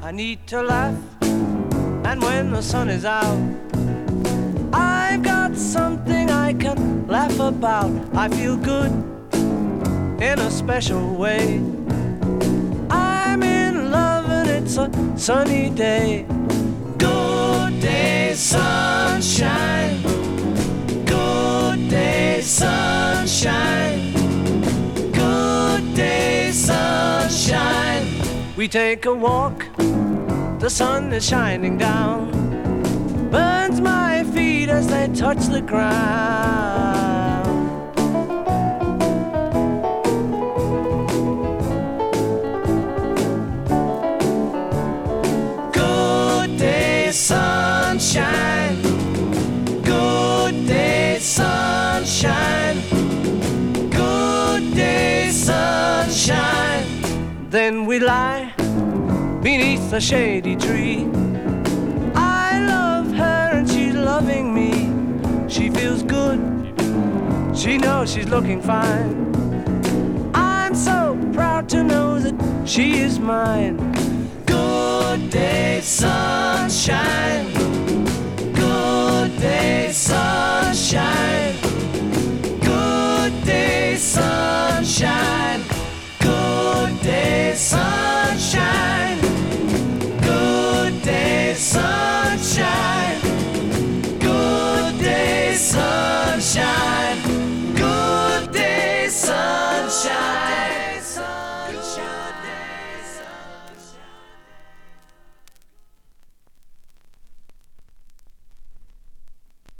I need to laugh, and when the sun is out, I've got something I can laugh about. I feel good in a special way. I'm in love and it's a sunny day. Good day, sunshine. Good day, sunshine. Good day, sunshine. We take a walk, the sun is shining down, burns my feet as they touch the ground. Good day, sunshine. Good day, sunshine. Good day, sunshine. Then we lie beneath a shady tree. I love her and she's loving me. She feels good, she knows she's looking fine. I'm so proud to know that she is mine. Good day, sunshine.